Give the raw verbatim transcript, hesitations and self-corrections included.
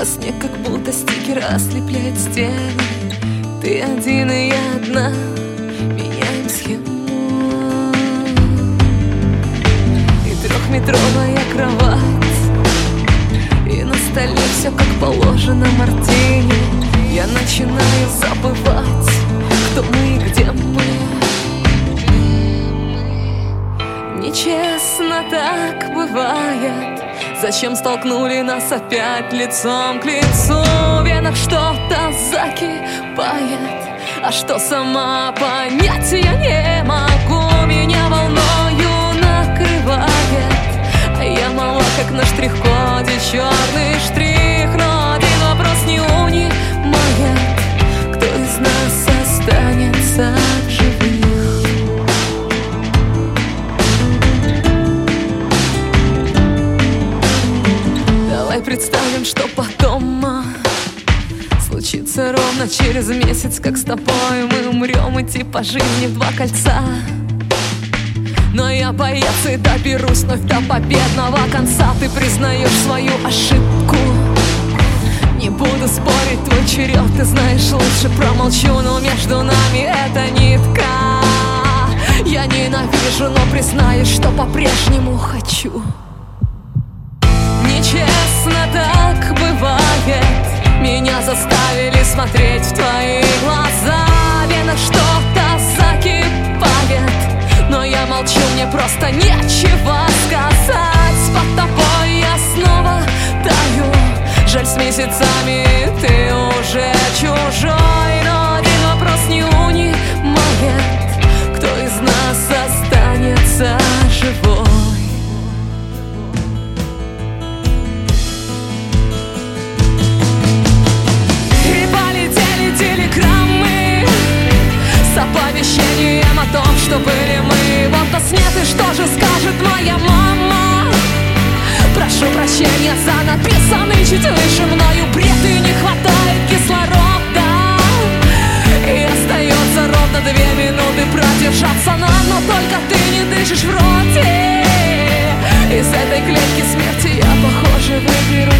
А снег как будто стикер ослепляет стены. Ты один и я одна, меняем схему. И трехметровая кровать, и на столе все как положено мартини. Я начинаю забывать, кто мы и где мы. Нечестно так бывает. Зачем столкнули нас опять лицом к лицу? В венах что-то закипает, а что сама понять я не могу. Меня волною накрывает, а я мала, как на штрих-коде черный штрих. Но один вопрос не унимает: кто из нас останется в живых? Давай представим, что потом а, случится ровно через месяц, как с тобой мы умрем идти по жизни в два кольца. Но я боец и доберусь вновь до победного конца. Ты признаешь свою ошибку, не буду спорить, твой черед, ты знаешь, лучше промолчу. Но между нами эта нитка. Я ненавижу, но признаюсь, что по-прежнему хочу. Нечестно так бывает. Меня заставили смотреть в твои глаза. В венах что-то закипает, но я молчу, мне просто нечего сказать. Под тобой я снова таю. Жаль, с месяцами ты уже чужой. Но один вопрос не унимает: кто из нас останется живой? Телеграммы с оповещением о том, что были мы. Вот-то снег, и что же скажет моя мама? Прошу прощения за написанный чуть выше мною бред. И не хватает кислорода, и остается ровно две минуты продержаться нам. Но только ты не дышишь в роте. Из этой клетки смерти я, похоже, выберу